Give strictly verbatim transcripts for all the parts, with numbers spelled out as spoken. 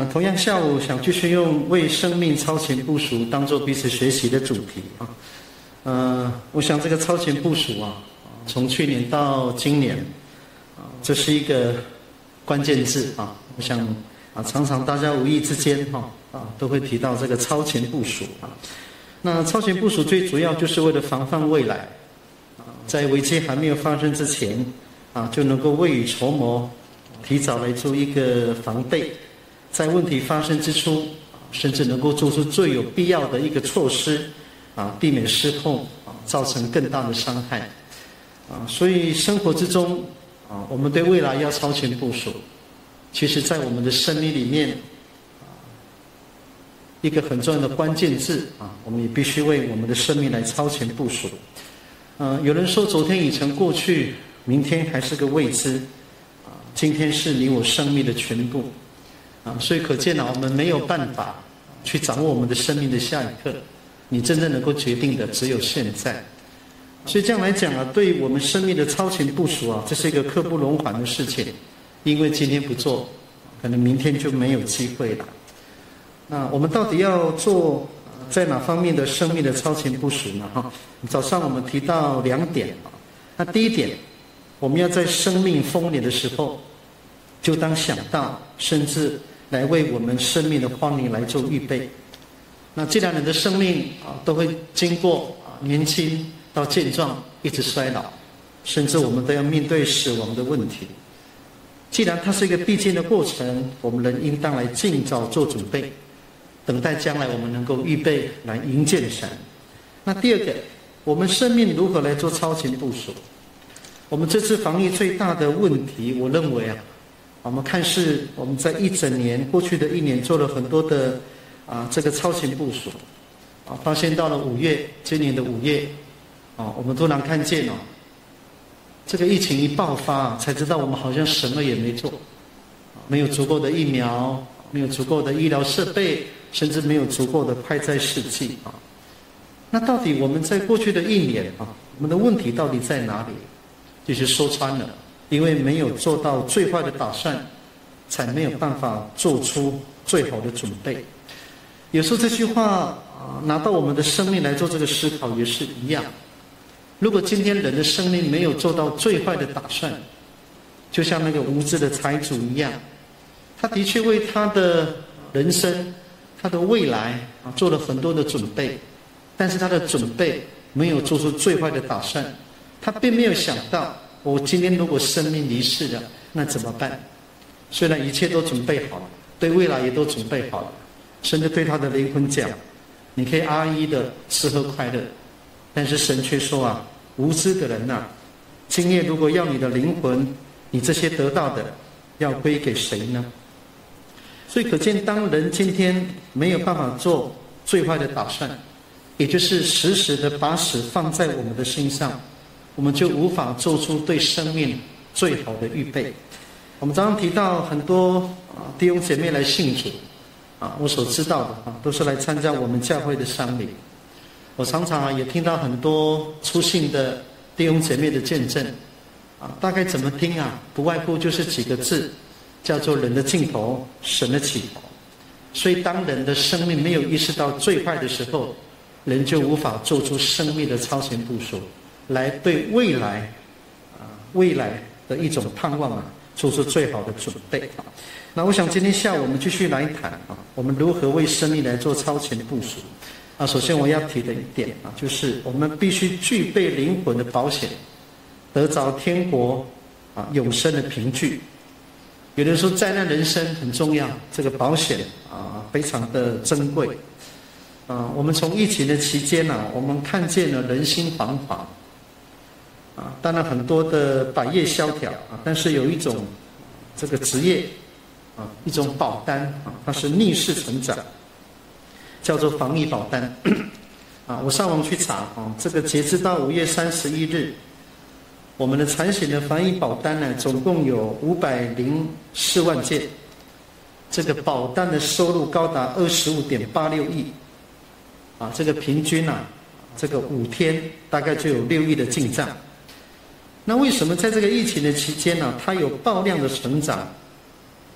同样下午想继续用为生命超前部署当做彼此学习的主题啊。呃，我想这个超前部署啊，从去年到今年啊，这是一个关键字啊。我想啊，常常大家无意之间哈啊，都会提到这个超前部署啊。那超前部署最主要就是为了防范未来啊，在危机还没有发生之前啊，就能够未雨绸缪，提早来做一个防备。在问题发生之初，甚至能够做出最有必要的一个措施，啊，避免失控，啊，造成更大的伤害，啊，所以生活之中，啊，我们对未来要超前部署。其实，在我们的生命里面，啊，一个很重要的关键字，啊，我们也必须为我们的生命来超前部署。呃，有人说，昨天已成过去，明天还是个未知，啊，今天是你我生命的全部。啊，所以可见啊，我们没有办法去掌握我们的生命的下一刻，你真正能够决定的只有现在。所以这样来讲啊，对于我们生命的超前部署啊，这是一个刻不容缓的事情，因为今天不做，可能明天就没有机会了。那我们到底要做在哪方面的生命的超前部署呢？哈，早上我们提到两点啊，那第一点，我们要在生命丰年的时候，就当想到，甚至来为我们生命的荒年来做预备。那既然人的生命啊都会经过啊年轻到健壮，一直衰老，甚至我们都要面对死亡的问题。既然它是一个必经的过程，我们人应当来尽早做准备，等待将来我们能够预备来迎见神。那第二个，我们生命如何来做超前部署？我们这次防疫最大的问题，我认为啊。我们看似我们在一整年过去的一年做了很多的啊这个超前部署啊，发现到了五月，今年的五月啊，我们突然看见哦，这个疫情一爆发，才知道我们好像什么也没做，没有足够的疫苗，没有足够的医疗设备，甚至没有足够的快筛试剂啊。那到底我们在过去的一年啊，我们的问题到底在哪里？就是说穿了。因为没有做到最坏的打算，才没有办法做出最好的准备。有时候这句话啊，拿到我们的生命来做这个思考也是一样。如果今天人的生命没有做到最坏的打算，就像那个无知的财主一样，他的确为他的人生、他的未来啊做了很多的准备，但是他的准备没有做出最坏的打算，他并没有想到。我今天如果生命离世了，那怎么办？虽然一切都准备好了，对未来也都准备好了，甚至对他的灵魂讲，你可以安逸的吃喝快乐，但是神却说啊，无知的人啊，今夜如果要你的灵魂，你这些得到的要归给谁呢？所以可见，当人今天没有办法做最坏的打算，也就是时时的把死放在我们的心上，我们就无法做出对生命最好的预备。我们常常提到很多啊弟兄姐妹来信主啊，我所知道的啊，都是来参加我们教会的丧礼。我常常啊也听到很多出信的弟兄姐妹的见证啊，大概怎么听啊？不外乎就是几个字，叫做人的尽头，神的起头。所以当人的生命没有意识到最坏的时候，人就无法做出生命的超前部署，来对未来啊未来的一种盼望啊，做出最好的准备。那我想今天下午我们继续来谈啊，我们如何为生命来做超前部署啊。首先我要提的一点啊，就是我们必须具备灵魂的保险，得着天国啊永生的凭据。有人说灾难人生很重要，这个保险啊非常的珍贵啊。我们从疫情的期间呢、啊，我们看见了人心惶惶啊，当然很多的百业萧条啊，但是有一种这个职业啊，一种保单啊，它是逆势成长，叫做防疫保单啊。我上网去查啊，这个截至到五月三十一日，我们的产险的防疫保单呢，总共有五百零四万件，这个保单的收入高达二十五点八六亿啊，这个平均啊，这个五天大概就有六亿的进账。那为什么在这个疫情的期间呢、啊，它有爆量的成长？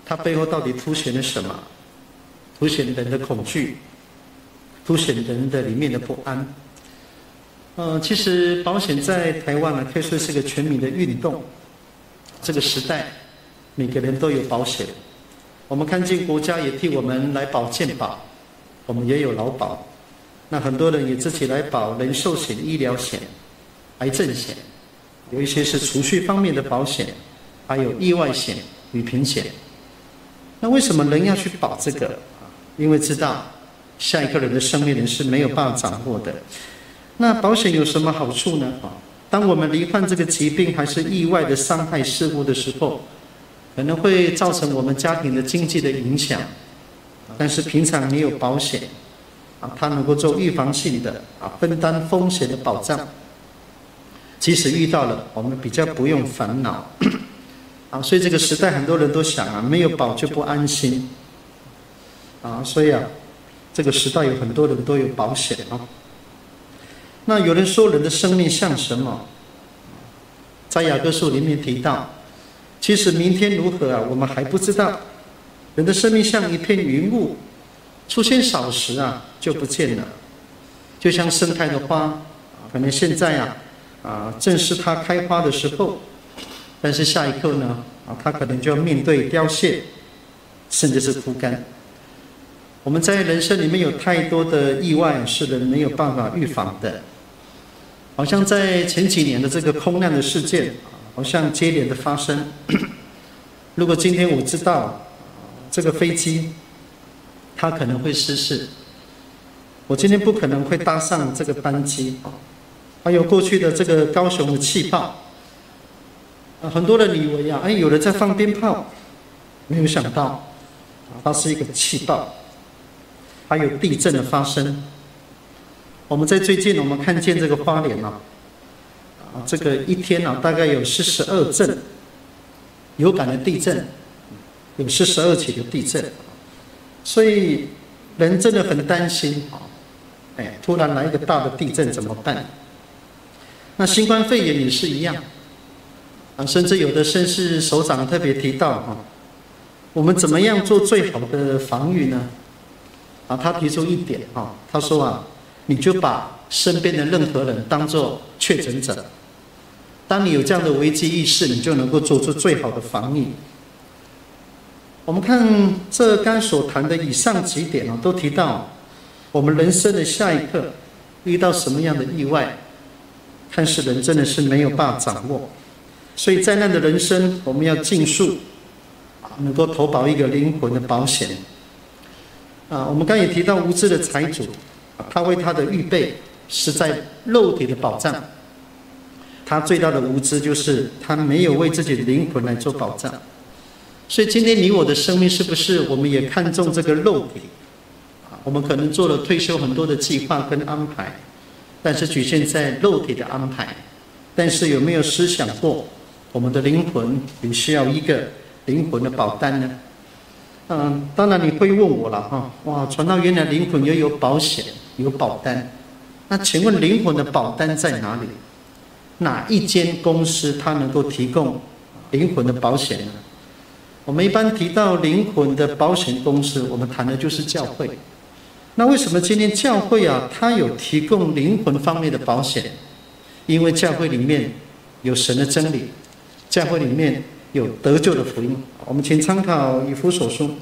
它背后到底凸显了什么？凸显人的恐惧，凸显人的里面的不安。呃，其实保险在台湾呢，可以说是个全民的运动。这个时代，每个人都有保险。我们看见国家也替我们来保健保，我们也有劳保。那很多人也自己来保人寿险、医疗险、癌症险，有一些是储蓄方面的保险，还有意外险、旅平险。那为什么人要去保这个？因为知道下一个人的生命人是没有办法掌握的。那保险有什么好处呢？当我们罹患这个疾病还是意外的伤害事故的时候，可能会造成我们家庭的经济的影响。但是平常你有保险，啊，它能够做预防性的啊，分担风险的保障。即使遇到了，我们比较不用烦恼。啊，所以这个时代很多人都想啊，没有保就不安心。啊，所以啊，这个时代有很多人都有保险啊。那有人说人的生命像什么？在雅各书里面提到，其实明天如何啊，我们还不知道。人的生命像一片云雾，出现少时啊就不见了，就像盛开的花，可能现在啊啊正是它开花的时候，但是下一刻呢啊它可能就要面对凋谢，甚至是枯干。我们在人生里面有太多的意外是人没有办法预防的，好像在前几年的这个空难的事件，好像接连的发生。如果今天我知道这个飞机它可能会失事，我今天不可能会搭上这个班机。还有过去的这个高雄的气爆，很多人以为啊，哎，有人在放鞭炮，没有想到它是一个气爆。还有地震的发生，我们在最近我们看见这个花莲啊，啊，这个一天啊大概有四十二震有感的地震，有四十二起的地震，所以人真的很担心，哎，突然来一个大的地震怎么办？那新冠肺炎也是一样，啊，甚至有的绅士首长特别提到啊，我们怎么样做最好的防御呢？啊，他提出一点啊，他说啊，你就把身边的任何人当作确诊者。当你有这样的危机意识，你就能够做出最好的防御。我们看这刚所谈的以上几点啊，都提到我们人生的下一刻遇到什么样的意外，看似人真的是没有办法掌握。所以灾难的人生，我们要尽数能够投保一个灵魂的保险。啊，我们刚才也提到无知的财主，他为他的预备是在肉体的保障，他最大的无知就是他没有为自己的灵魂来做保障。所以今天你我的生命是不是我们也看重这个肉体？我们可能做了退休很多的计划跟安排，但是局限在肉体的安排，但是有没有思想过我们的灵魂也需要一个灵魂的保单呢？嗯，当然你会问我了哈，哇，传道原来灵魂也有保险，有保单，那请问灵魂的保单在哪里？哪一间公司它能够提供灵魂的保险呢？我们一般提到灵魂的保险公司，我们谈的就是教会。那为什么今天教会啊，它有提供灵魂方面的保险？因为教会里面有神的真理，教会里面有得救的福音。我们请参考以弗所书。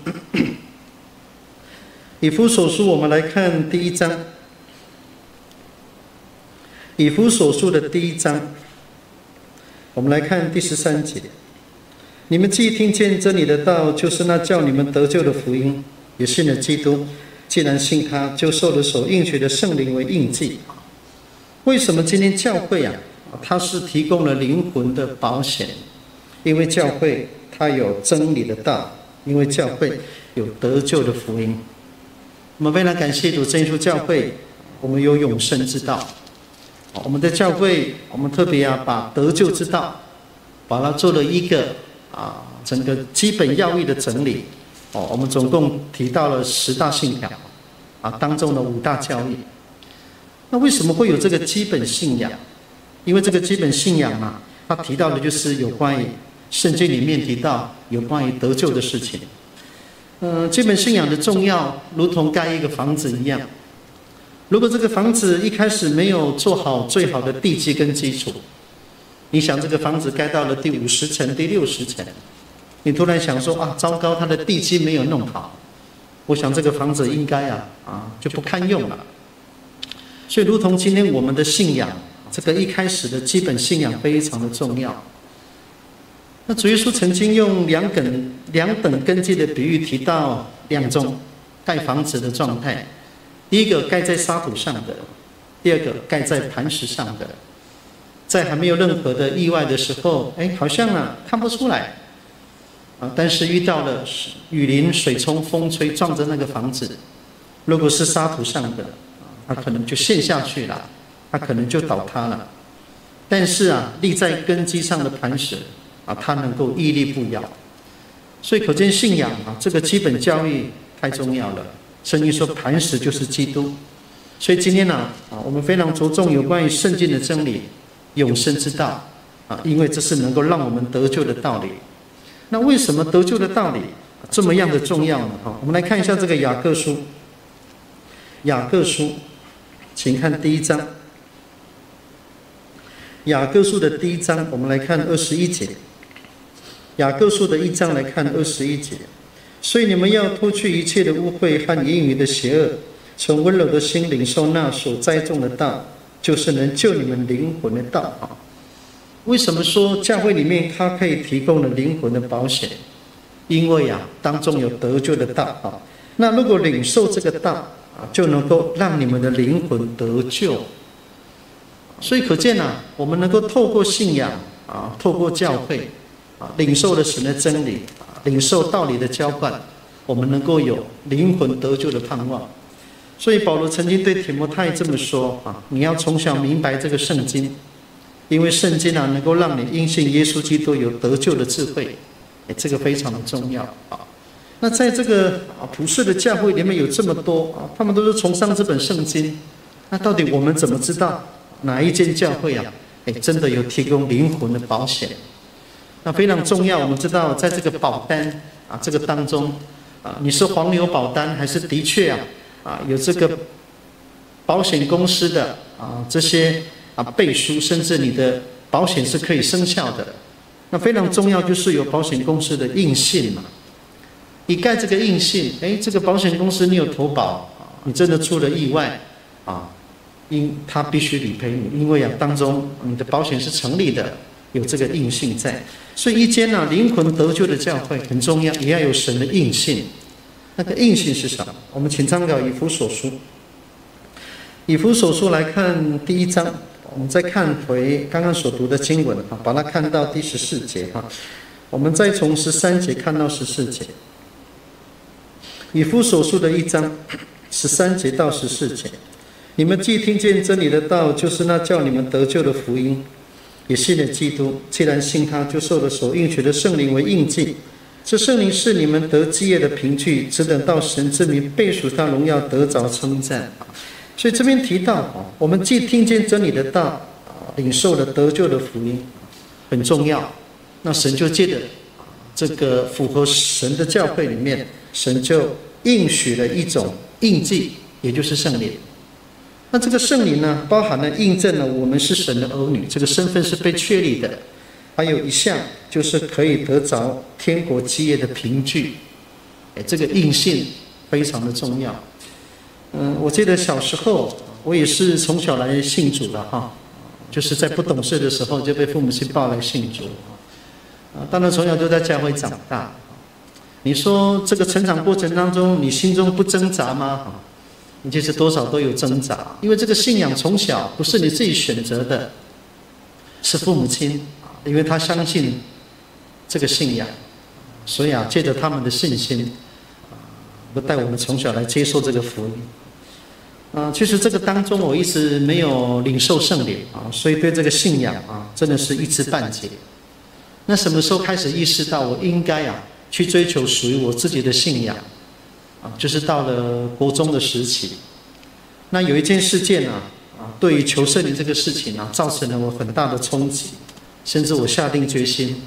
以弗所书我们来看第一章。以弗所书的第一章，我们来看第十三节。你们既听见真理的道，就是那叫你们得救的福音，也信了基督，既然信他，就受了所应许的圣灵为印记。为什么今天教会啊，它是提供了灵魂的保险？因为教会它有真理的道，因为教会有得救的福音。我们非常感谢主真耶稣教会，我们有永生之道。我们的教会，我们特别啊把得救之道，把它做了一个啊整个基本要义的整理。哦，我们总共提到了十大信条，啊当中的五大教义。那为什么会有这个基本信仰？因为这个基本信仰啊，它提到的就是有关于圣经里面提到有关于得救的事情。呃，这本信仰的重要，如同盖一个房子一样。如果这个房子一开始没有做好最好的地基跟基础，你想这个房子盖到了第五十层、第六十层，你突然想说啊，糟糕，它的地基没有弄好，我想这个房子应该啊啊就不堪用了。所以，如同今天我们的信仰，这个一开始的基本信仰非常的重要。那主耶稣曾经用两等两等根基的比喻提到两种盖房子的状态：第一个盖在沙土上的，第二个盖在磐石上的。在还没有任何的意外的时候，哎，好像啊看不出来啊，但是遇到了雨淋、水冲、风吹，撞着那个房子，如果是沙土上的，它可能就陷下去了，它可能就倒塌了。但是啊，立在根基上的磐石啊，它能够屹立不摇。所以可见信仰啊，这个基本教育太重要了。圣经说磐石就是基督。所以今天呢啊，我们非常着重有关于圣经的真理、永生之道啊，因为这是能够让我们得救的道理。那为什么得救的道理这么样的重要呢？我们来看一下这个雅各书，雅各书。请看第一章，雅各书的第一章，我们来看二十一节。雅各书的一章来看二十一节，所以你们要脱去一切的污秽和言语的邪恶，从温柔的心领受那所栽种的道，就是能救你们灵魂的道啊。为什么说教会里面它可以提供了灵魂的保险？因为啊，当中有得救的道啊。那如果领受这个道，就能够让你们的灵魂得救。所以可见啊，我们能够透过信仰啊，透过教会啊，领受了神的真理，领受道理的浇灌，我们能够有灵魂得救的盼望。所以保罗曾经对提摩太这么说啊：你要从小明白这个圣经，因为圣经啊，能够让你因信耶稣基督有得救的智慧，哎，这个非常的重要啊。那在这个普世的教会里面有这么多啊，他们都是崇尚这本圣经。那到底我们怎么知道哪一间教会啊，哎，真的有提供灵魂的保险？那非常重要。我们知道，在这个保单啊这个当中啊，你是黄牛保单，还是的确啊啊有这个保险公司的啊这些啊背书，甚至你的保险是可以生效的。那非常重要，就是有保险公司的印信嘛。你盖这个印信，哎，这个保险公司你有投保，你真的出了意外啊，因他必须理赔你，因为啊当中你的保险是成立的，有这个印信在。所以一间呢、啊、灵魂得救的教会很重要，也要有神的印信。那个印信是什么？我们请参考以弗所书。以弗所书来看第一章，我们再看回刚刚所读的经文啊，把它看到第十四节哈，我们再从十三节看到十四节。以弗所书的一章十三节到十四节，你们既听见真理的道，就是那叫你们得救的福音，也信了基督。既然信他，就受了所应许的圣灵为印记。这圣灵是你们得基业的凭据，只等到神之名被属他荣耀，得着称赞。所以这边提到，我们既听见真理的道，领受了得救的福音，很重要。那神就借着这个符合神的教会里面，神就应许了一种印记，也就是圣灵。那这个圣灵呢，包含了印证了我们是神的儿女，这个身份是被确立的。还有一项就是可以得着天国基业的凭据，哎，这个印信非常的重要。嗯，我记得小时候我也是从小来信主的哈，就是在不懂事的时候就被父母亲抱来信主。啊，当然从小就在教会长大。你说这个成长过程当中，你心中不挣扎吗？你其实多少都有挣扎，因为这个信仰从小不是你自己选择的，是父母亲，因为他相信这个信仰，所以啊，借着他们的信心，都带我们从小来接受这个福音。啊，其实这个当中我一直没有领受圣灵啊，所以对这个信仰啊，真的是一知半解。那什么时候开始意识到我应该啊去追求属于我自己的信仰啊？就是到了国中的时期。那有一件事件啊，啊，对于求圣灵这个事情啊，造成了我很大的冲击，甚至我下定决心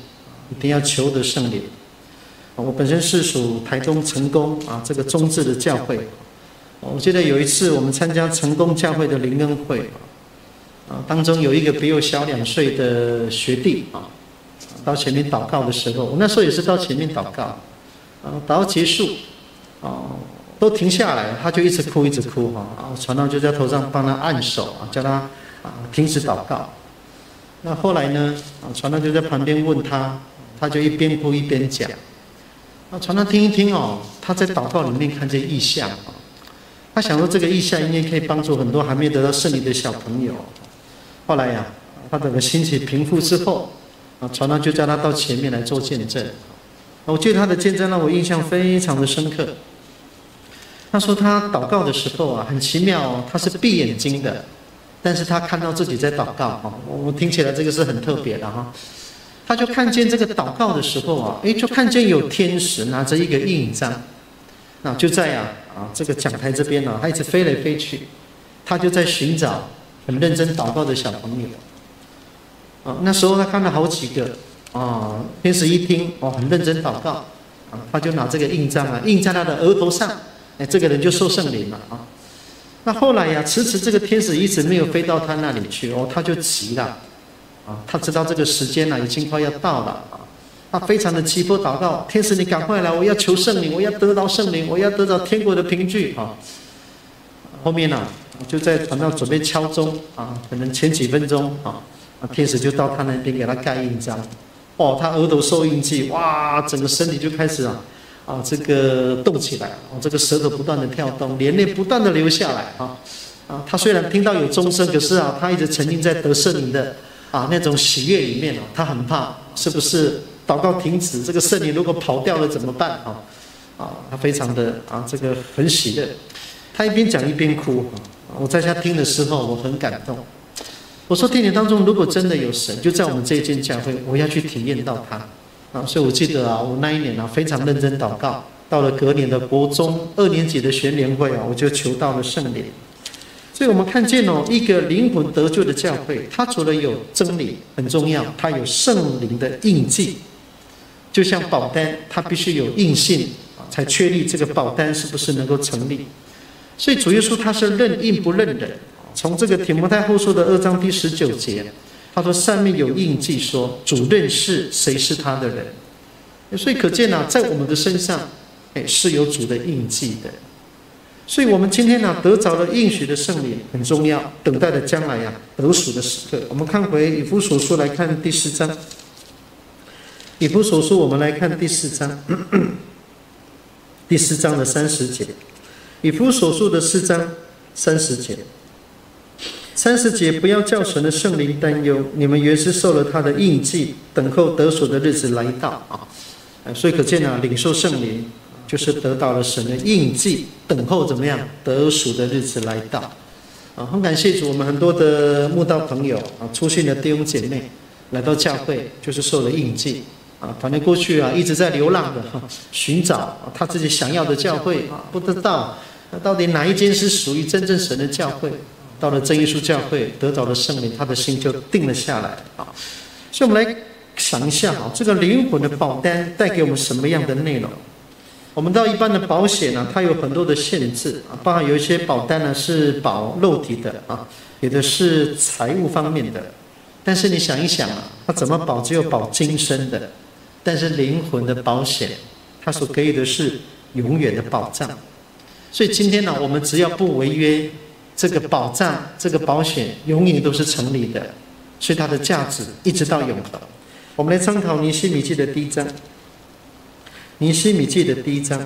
一定要求得圣灵。我本身是属台东成功啊这个中字的教会，我记得有一次我们参加成功教会的灵恩会啊，当中有一个比我小两岁的学弟啊，到前面祷告的时候，我那时候也是到前面祷告，啊，祷告结束啊，都停下来，他就一直哭一直哭哈，啊，传道就在头上帮他按手啊，叫他啊停止祷告。那后来呢，啊，传道就在旁边问他，他就一边哭一边讲。啊，传道听一听哦，他在祷告里面看见异象啊，他想说这个异象应该可以帮助很多还没有得到圣灵的小朋友。后来呀、啊，他整个心情平复之后，啊，传道就叫他到前面来做见证。我记得他的见证让我印象非常的深刻。他说他祷告的时候啊，很奇妙哦，他是闭眼睛的，但是他看到自己在祷告啊，我听起来这个是很特别的哈。他就看见这个祷告的时候啊，诶，就看见有天使拿着一个印章，那就在啊啊这个讲台这边呢、啊，他一直飞来飞去，他就在寻找很认真祷告的小朋友。啊，那时候他看了好几个啊，天使一听哦，很认真祷告啊，他就拿这个印章啊印在他的额头上，哎，这个人就受圣灵了啊。那后来呀、啊，迟迟这个天使一直没有飞到他那里去哦，他就急了。啊，他知道这个时间呢、啊、已经快要到了啊，他非常的急迫祷告，天使你赶快来，我要求圣灵，我要得到圣灵，我要得到天国的凭据啊。后面呢、啊，就在传道准备敲钟啊，可能前几分钟啊，天使就到他那边给他盖印章，哦，他额头受印记，哇，整个身体就开始啊啊这个动起来，哦，这个舌头不断的跳动，眼泪不断的流下来啊啊，他虽然听到有钟声，可是啊，他一直沉浸在得圣灵的。啊，那种喜悦里面哦，他很怕是不是祷告停止，这个圣灵如果跑掉了怎么办啊？啊，他非常的啊，这个很喜乐，他一边讲一边哭。我在家听的时候，我很感动。我说，天年当中如果真的有神，就在我们这一间教会，我要去体验到他啊。所以我记得啊，我那一年啊非常认真祷告，到了隔年的国中二年级的学联会啊，我就求到了圣灵。所以我们看见哦，一个灵魂得救的教会，它除了有真理很重要，它有圣灵的印记，就像保单，它必须有印信才确立这个保单是不是能够成立。所以主耶稣他是认印不认人。从这个提摩太后书的二章第十九节，他说上面有印记说主认识谁是他的人。所以可见啊，在我们的身上，哎，是有主的印记的。所以我们今天呢、啊，得着了应许的圣灵很重要，等待的将来呀、啊，得赎的时刻。我们看回以弗所书来看第四章，以弗所书我们来看第四章，咳咳第四章的三十节，以弗所书的四章三十节，三十节不要叫神的圣灵担忧，你们原是受了他的印记，等候得赎的日子来到啊。所以可见啊，领受圣灵。就是得到了神的印记，等候怎么样得赎的日子来到啊！很感谢主，我们很多的慕道朋友啊，出信的弟兄姐妹来到教会，就是受了印记啊。反正过去啊一直在流浪的哈，寻找、啊、他自己想要的教会啊，不知道那到底哪一间是属于真正神的教会。到了真耶稣教会，得到了圣灵，他的心就定了下来啊。所以我们来想一下啊，这个灵魂的保单带给我们什么样的内容？我们到一般的保险呢、啊，它有很多的限制啊，包含有一些保单呢是保肉体的啊，有的是财务方面的。但是你想一想啊，它怎么保？只有保今生的，但是灵魂的保险，它所给予的是永远的保障。所以今天呢、啊，我们只要不违约，这个保障、这个保险永远都是成立的，所以它的价值一直到永恒。我们来参考尼希米记的第一章。尼希米记的第一章，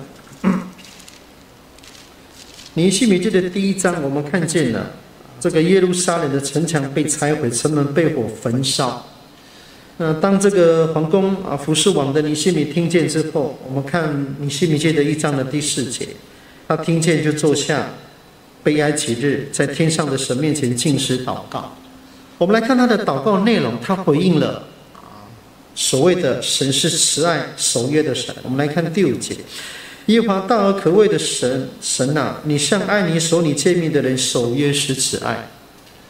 尼希米记的第一章，我们看见了这个耶路撒冷的城墙被拆毁，城门被火焚烧。那当这个皇宫啊服侍王的尼希米听见之后，我们看尼希米记的一章的第四节，他听见就坐下，悲哀几日，在天上的神面前禁食祷告。我们来看他的祷告内容，他回应了。所谓的神是慈爱守约的神，我们来看第五节，耶和华大而可畏的神，神啊，你向爱你守你诫命的人守约施慈爱。在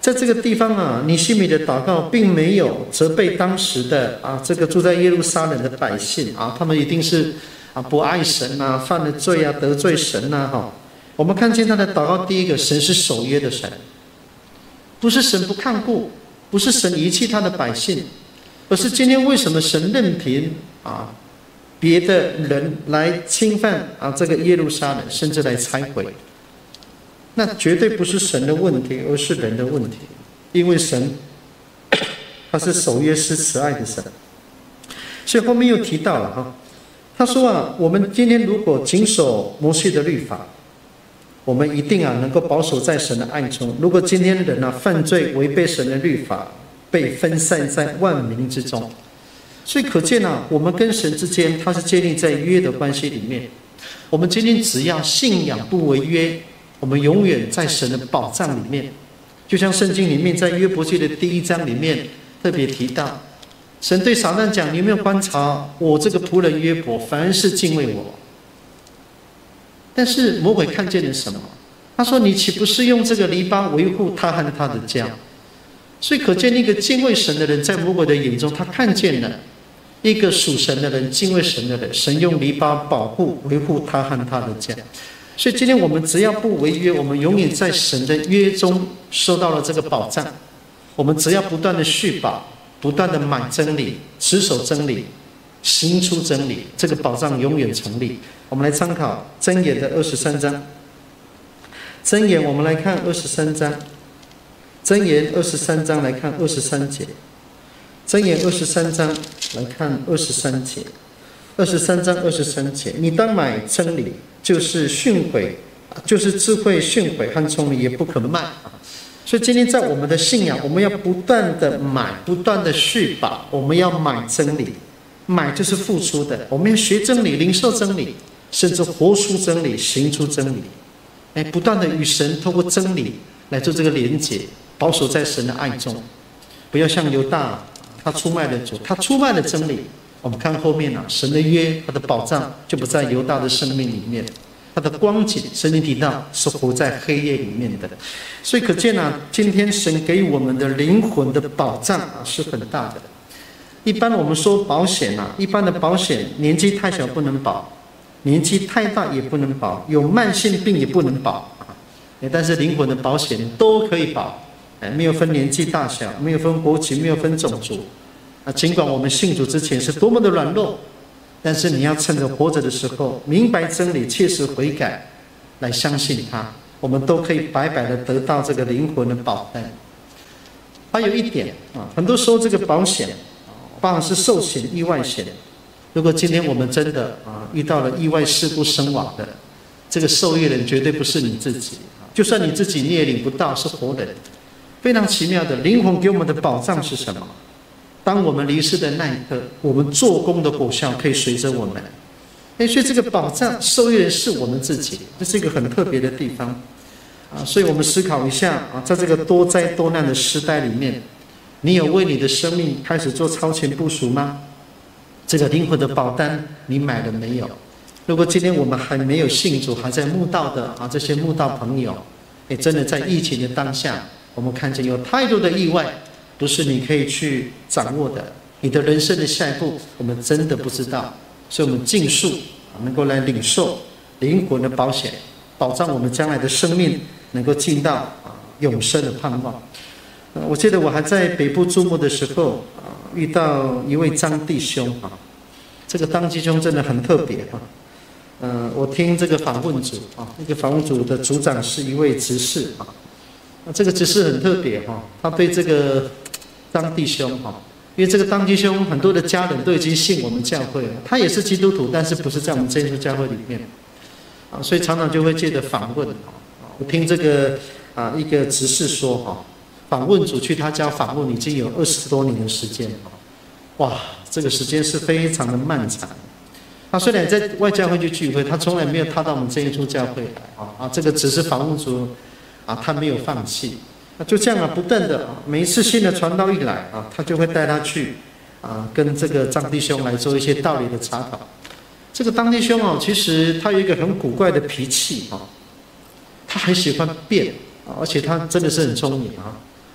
在这个地方啊，尼希米的祷告并没有责备当时的啊这个住在耶路撒冷的百姓啊，他们一定是啊不爱神啊，犯了罪啊，得罪神啊哈。我们看见他的祷告，第一个，神是守约的神，不是神不看顾，不是神遗弃他的百姓，而是今天为什么神任凭啊别的人来侵犯啊这个耶路撒冷，甚至来拆毁？那绝对不是神的问题，而是人的问题。因为神他是守约施慈爱的神，所以后面又提到了哈，他说啊，我们今天如果谨守摩西的律法，我们一定啊能够保守在神的爱中。如果今天人啊犯罪违背神的律法，被分散在万民之中，所以可见啊，我们跟神之间，它是建立在约的关系里面。我们今天只要信仰不违约，我们永远在神的宝藏里面。就像圣经里面在约伯记的第一章里面特别提到，神对撒旦讲，你有没有观察我这个仆人约伯，凡事敬畏我。但是魔鬼看见了什么？他说，你岂不是用这个篱笆维护他和他的家？所以可见一个敬畏神的人，在魔鬼的眼中，他看见了一个属神的人，敬畏神的人，神用篱笆保护维护他和他的家。所以今天我们只要不违约，我们永远在神的约中收到了这个保障。我们只要不断的续保，不断的买真理，持守真理，行出真理，这个保障永远成立。我们来参考箴言的二十三章。箴言我们来看二十三章，箴言二十三章来看二十三节。箴言二十三章来看二十三节。二十三章二十三节，你当买真理，就是训诲，就是智慧、训诲和聪明，也不可卖。所以今天在我们的信仰，我们要不断的买，不断的续保，我们要买真理。买就是付出的，我们要学真理，领受真理，甚至活出真理，行出真理。哎，不断的与神透过真理来做这个连结，保守在神的爱中。不要像犹大，他出卖了主，他出卖了真理。我们看后面啊，神的约，他的保障就不在犹大的生命里面，他的光景，圣经提到是活在黑夜里面的。所以可见啊，今天神给我们的灵魂的保障啊是很大的。一般我们说保险啊，一般的保险年纪太小不能保，年纪太大也不能保，有慢性病也不能保。但是灵魂的保险都可以保，没有分年纪大小，没有分国籍，没有分种族。尽管我们信主之前是多么的软弱，但是你要趁着活着的时候，明白真理，切实悔改，来相信他，我们都可以白白的得到这个灵魂的保单。还有一点啊，很多时候这个保险，包含是寿险、意外险。如果今天我们真的啊遇到了意外事故身亡的，这个受益人绝对不是你自己，就算你自己你也领不到，是活人。非常奇妙的，灵魂给我们的保障是什么？当我们离世的那一刻，我们做工的果效可以随着我们。所以这个保障受益人是我们自己，这是一个很特别的地方啊。所以我们思考一下啊，在这个多灾多难的时代里面，你有为你的生命开始做超前部署吗？这个灵魂的保单你买了没有？如果今天我们还没有信主，还在慕道的啊，这些慕道朋友，也真的在疫情的当下，我们看见有太多的意外。不是你可以去掌握的，你的人生的下一步，我们真的不知道，所以我们尽数能够来领受灵魂的保险，保障我们将来的生命能够进到永生的盼望。我记得我还在北部注目的时候，遇到一位张弟兄啊，这个张弟兄真的很特别啊。呃，我听这个访问组啊，那个访问组的组长是一位执事啊，这个执事很特别哈，他对这个张弟兄哈，因为这个张弟兄很多的家人都已经信我们教会了，他也是基督徒，但是不是在我们真耶稣教会里面啊，所以常常就会借着访问。我听这个啊一个执事说哈，访问组去他家访问已经有二十多年的时间，哇，这个时间是非常的漫长。他虽然在外教会去聚会，他从来没有踏到我们真耶稣教会来啊，这个只是访问组啊，他没有放弃。就这样啊，不断的啊，每一次新的传道一来啊，他就会带他去啊，跟这个张弟兄来做一些道理的查考。这个张弟兄哦，其实他有一个很古怪的脾气啊，他很喜欢变啊，而且他真的是很聪明啊。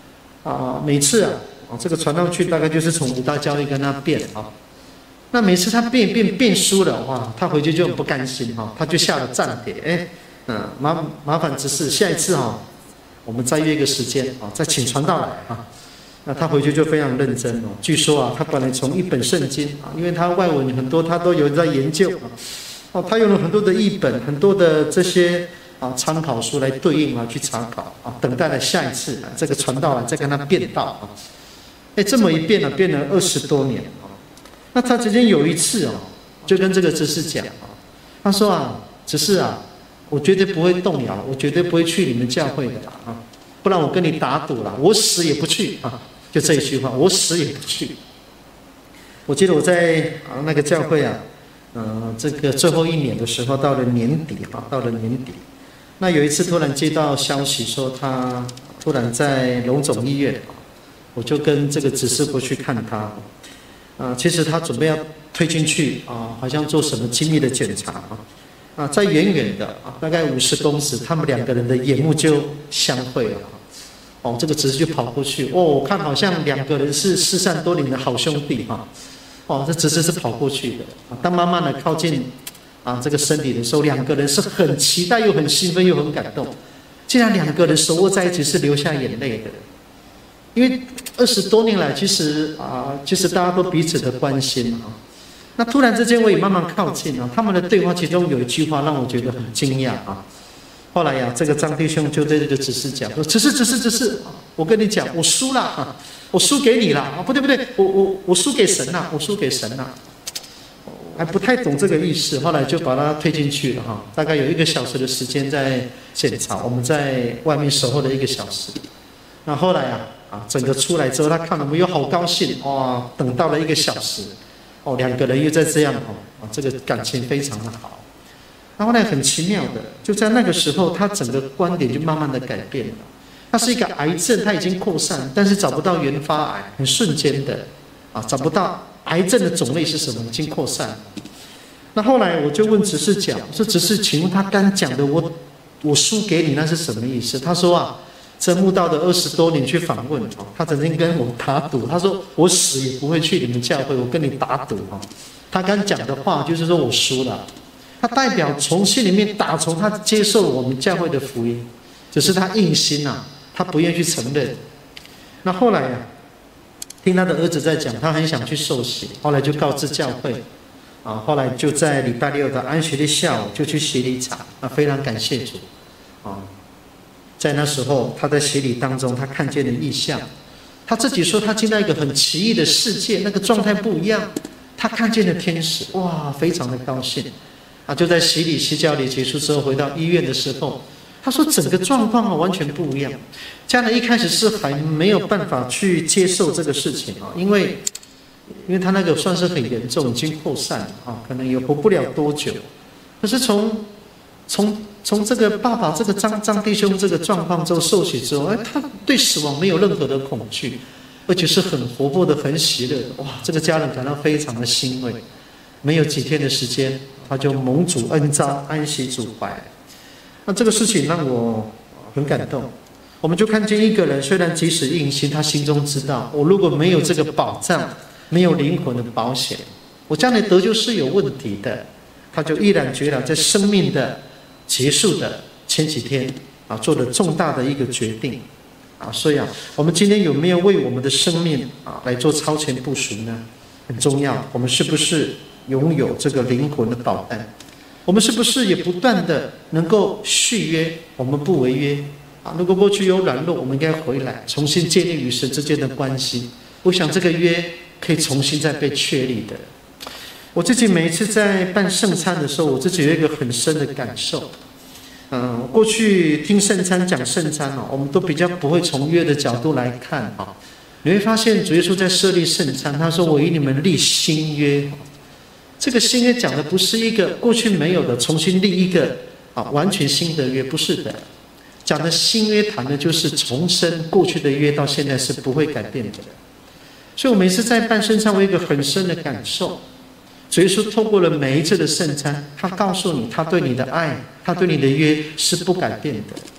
啊，每次啊，啊这个传道区大概就是从五大教会跟他辩啊。那每次他辩辩辩输了，哇，他回去就很不甘心哈，他就下了战帖，哎，嗯，麻麻烦执事，下一次哈，我们再约一个时间啊，再请传道来啊。那他回去就非常认真哦。据说啊，他本来从一本圣经啊，因为他外文很多，他都有在研究啊。哦，他用了很多的译本，很多的这些啊参考书来对应啊去查考啊，等待了下一次啊这个传道来再跟他辩道啊。哎，这么一辩呢、啊，辩了二十多年啊。那他曾经有一次哦，就跟这个执事讲啊，他说啊，执事啊，我绝对不会动摇，我绝对不会去你们教会的啊，不然我跟你打赌了，我死也不去啊，就这一句话，我死也不去。我记得我在啊那个教会啊，呃，这个最后一年的时候，到了年底啊，到了年底，那有一次突然接到消息说他突然在荣总医院，我就跟这个执事过去看他。啊，其实他准备要推进去啊，好像做什么精密的检查啊，啊，在远远的啊，大概五十公尺，他们两个人的眼目就相会了。哦，这个执事就跑过去，哦，我看好像两个人是失散多年的好兄弟哈。哦，这执事是跑过去的。啊，当慢慢的靠近啊这个身体的时候，两个人是很期待又很兴奋又很感动。既然两个人手握在一起，是流下眼泪的。因为二十多年来，其实啊，其实大家都彼此的关心啊。那突然之间，我也慢慢靠近啊。他们的对话其中有一句话让我觉得很惊讶啊。后来呀、啊，这个张弟兄就对这个执事讲说：“执事，执事，执事，我跟你讲，我输了，啊、我输给你了啊！不对，不对，我我我输给神了，我输给神了。”还不太懂这个意思，后来就把他推进去了哈。大概有一个小时的时间在现场，我们在外面守候了一个小时。那后来啊。啊，整个出来之后，他看了我们又好高兴哇！等到了一个小时，哦，两个人又在这样哦，啊，这个感情非常的好。那后来很奇妙的，就在那个时候，他整个观点就慢慢的改变了。他是一个癌症，他已经扩散，但是找不到原发癌，很瞬间的啊，找不到癌症的种类是什么，已经扩散了。那后来我就问执事讲，说执事，请问他刚讲的我我输给你那是什么意思？他说啊。这慕道的二十多年去访问，他曾经跟我打赌，他说我死也不会去你们教会，我跟你打赌哈。他刚讲的话就是说我输了，他代表从心里面打从他接受我们教会的福音，只是他硬心啊，他不愿意去承认。那后来啊，听他的儿子在讲，他很想去受洗，后来就告知教会，啊，后来就在礼拜六的安息日下午就去洗礼场，啊，非常感谢主，啊。在那时候，他在洗礼当中，他看见了异象。他自己说，他进到一个很奇异的世界，那个状态不一样。他看见了天使，哇，非常的高兴。啊，就在洗礼、洗脚礼结束之后，回到医院的时候，他说整个状况啊完全不一样。家人一开始是还没有办法去接受这个事情啊，因为因为他那个算是很严重，已经扩散了啊，可能也活不了多久。可是从从从这个爸爸这个张张弟兄这个状况中受洗之后，哎，他对死亡没有任何的恐惧，而且是很活泼的、很喜乐的。哇，这个家人感到非常的欣慰。没有几天的时间，他就蒙主恩召，安息主怀。那这个事情让我很感动。我们就看见一个人，虽然即使硬心，他心中知道，我如果没有这个保障，没有灵魂的保险，我将来得救是有问题的。他就毅然决然在生命的结束的前几天啊，做了重大的一个决定啊。所以啊，我们今天有没有为我们的生命啊来做超前部署呢？很重要。我们是不是拥有这个灵魂的保单？我们是不是也不断的能够续约？我们不违约啊。如果过去有软弱，我们应该回来重新建立与神之间的关系。我想这个约可以重新再被确立的。我自己每一次在办圣餐的时候，我自己有一个很深的感受。嗯，过去听圣餐讲圣餐哦，我们都比较不会从约的角度来看啊。你会发现主耶稣在设立圣餐，他说：“我与你们立新约。”这个新约讲的不是一个过去没有的，重新立一个啊完全新的约，不是的。讲的新约谈的就是重生过去的约，到现在是不会改变的。所以我每次在办圣餐，我有一个很深的感受。主耶稣透过了每一次的圣餐，他告诉你他对你的爱，他对你的约是不改变的。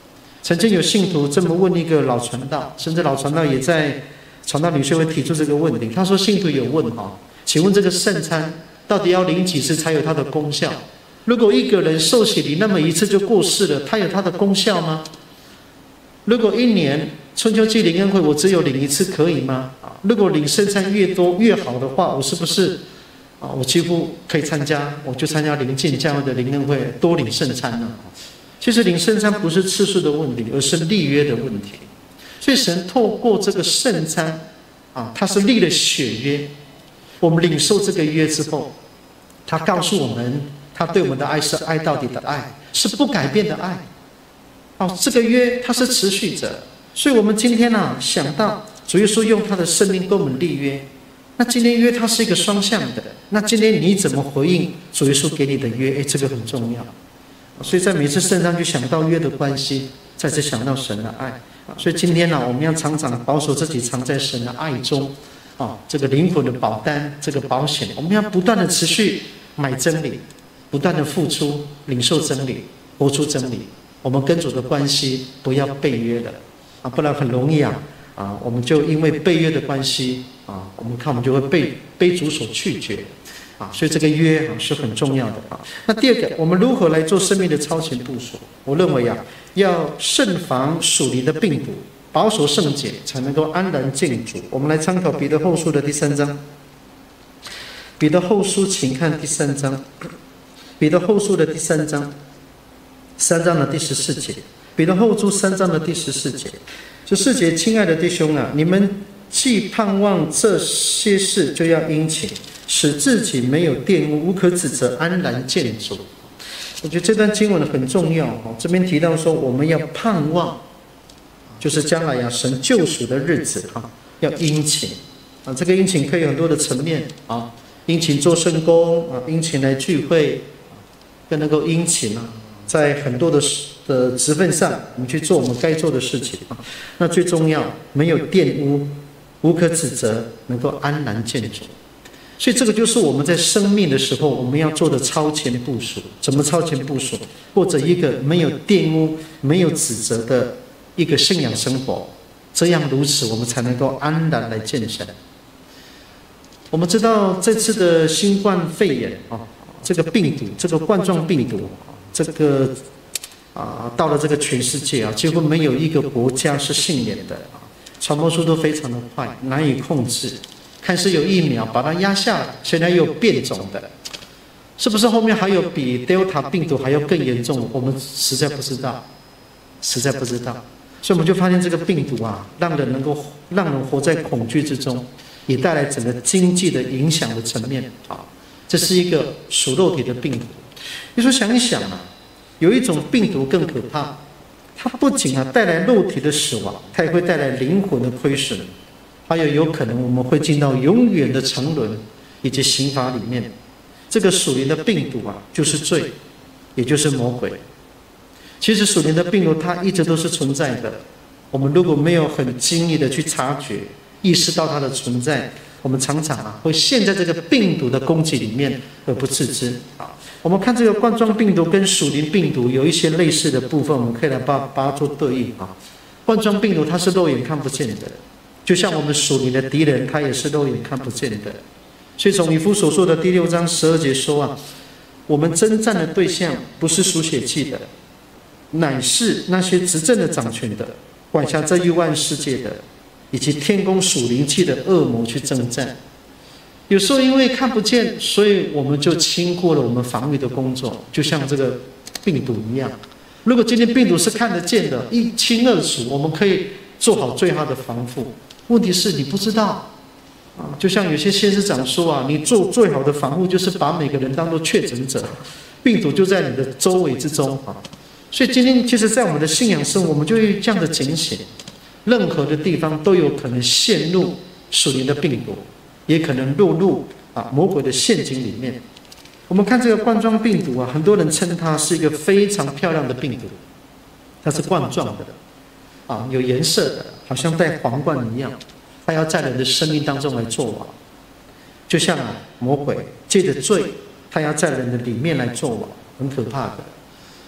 曾经有信徒这么问一个老传道，甚至老传道也在传道领袖会提出这个问题。他说信徒有问哈，请问这个圣餐到底要领几次才有它的功效？如果一个人受洗礼那么一次就过世了，它有它的功效吗？如果一年春秋季灵恩会我只有领一次可以吗？如果领圣餐越多越好的话，我是不是啊？我几乎可以参加，我就参加临近教会的灵恩会，多领圣餐呢？其实领圣餐不是次数的问题，而是立约的问题。所以神透过这个圣餐啊，他是立了血约。我们领受这个约之后，他告诉我们，他对我们的爱是爱到底的爱，是不改变的爱。哦，这个约它是持续着。所以我们今天啊，想到主耶稣用他的生命跟我们立约，那今天约它是一个双向的。那今天你怎么回应主耶稣给你的约？哎，这个很重要。所以在每次圣餐就想到约的关系，再次想到神的爱。所以今天呢、啊，我们要常常保守自己，藏在神的爱中。啊，这个灵魂的保单，这个保险，我们要不断的持续买真理，不断的付出，领受真理，活出真理。我们跟主的关系不要背约了啊，不然很容易啊啊，我们就因为背约的关系啊，我们看我们就会被被主所拒绝啊，所以这个约啊是很重要的啊。那第二个，我们如何来做生命的超前部署？我认为啊，要慎防属灵的病毒。保守圣洁，才能够安然见主。我们来参考彼得后书的第三章。彼得后书，请看第三章。彼得后书的第三章，三章的第十四节。彼得后书三章的第十四节，十四节，亲爱的弟兄啊，你们既盼望这些事，就要殷勤，使自己没有玷污，无可指责，安然见主。我觉得这段经文很重要哦。这边提到说，我们要盼望。就是将来呀、啊，神救赎的日子啊，要殷勤啊。这个殷勤可以有很多的层面啊，殷勤做圣工啊，殷勤来聚会，更能够殷勤啊，在很多的的职分上，我们去做我们该做的事情啊。那最重要，没有玷污，无可指责，能够安然见主。所以这个就是我们在生命的时候，我们要做的超前部署。怎么超前部署？或者一个没有玷污、没有指责的。一个信仰生活，这样如此，我们才能够安然来见神。我们知道这次的新冠肺炎啊，这个病毒，这个冠状病毒，这个啊，到了这个全世界啊，几乎没有一个国家是幸免的啊，传播速度非常的快，难以控制。看似有疫苗把它压下来，现在又有变种的，是不是后面还有比 Delta 病毒还要更严重？我们实在不知道，实在不知道。所以我们就发现这个病毒啊，让人能够让人活在恐惧之中，也带来整个经济的影响的层面啊。这是一个属肉体的病毒。你说想一想啊，有一种病毒更可怕，它不仅啊带来肉体的死亡，它也会带来灵魂的亏损，还有有可能我们会进到永远的沉沦以及刑罚里面。这个属灵的病毒啊，就是罪，也就是魔鬼。其实属灵的病毒它一直都是存在的，我们如果没有很精密的去察觉、意识到它的存在，我们常常啊会陷在这个病毒的攻击里面而不自知啊。我们看这个冠状病毒跟属灵病毒有一些类似的部分，我们可以来把把它做对应啊。冠状病毒它是肉眼看不见的，就像我们属灵的敌人，他也是肉眼看不见的。所以从以弗所说的第六章十二节说啊，我们征战的对象不是属血气的，乃是那些执政的、掌权的、管辖这亿万世界的，以及天宫属灵气的恶魔去征战。有时候因为看不见，所以我们就轻忽了我们防御的工作，就像这个病毒一样。如果今天病毒是看得见的，一清二楚，我们可以做好最好的防护。问题是你不知道啊，就像有些先知长说啊，你做最好的防护就是把每个人当作确诊者，病毒就在你的周围之中啊。所以今天其实在我们的信仰生活，我们就会这样的警醒，任何的地方都有可能陷入属灵的病毒，也可能落入啊魔鬼的陷阱里面。我们看这个冠状病毒啊，很多人称它是一个非常漂亮的病毒，它是冠状的啊，有颜色的，好像戴皇冠一样，它要在人的生命当中来作王，就像啊魔鬼借着罪，它要在人的里面来作王，很可怕的。